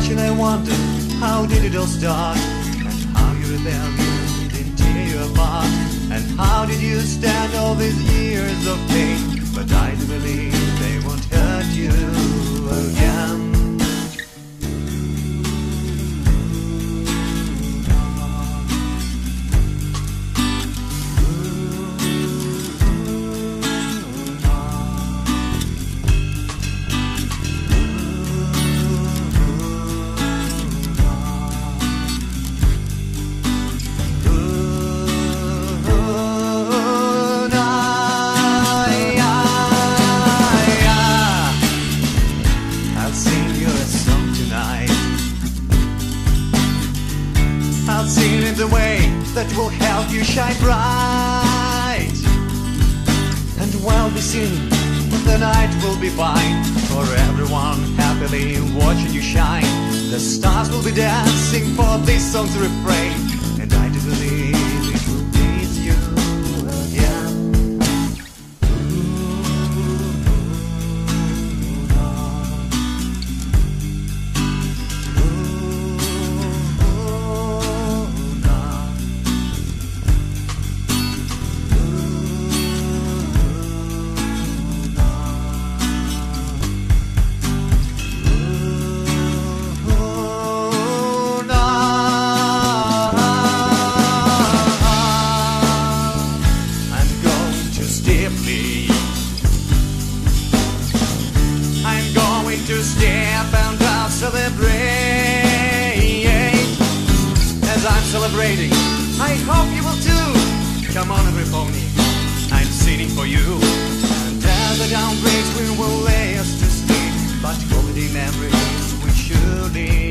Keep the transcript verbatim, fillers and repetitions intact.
watching I wonder, how did it all start? And how your rebellion didn't tear you apart? And how did you stand all these years of pain? But I do believe they won't hurt you again. I'll sing in the way that will help you shine bright. And while we sing, the night will be fine. For everyone happily watching you shine. The stars will be dancing for this song's refrain. And I do believe it will please you again. I'm going to step and I'll celebrate. As I'm celebrating, I hope you will too. Come on, every pony, I'm singing for you. And as the dawn breaks, we will lay us to sleep. But holiday memories we surely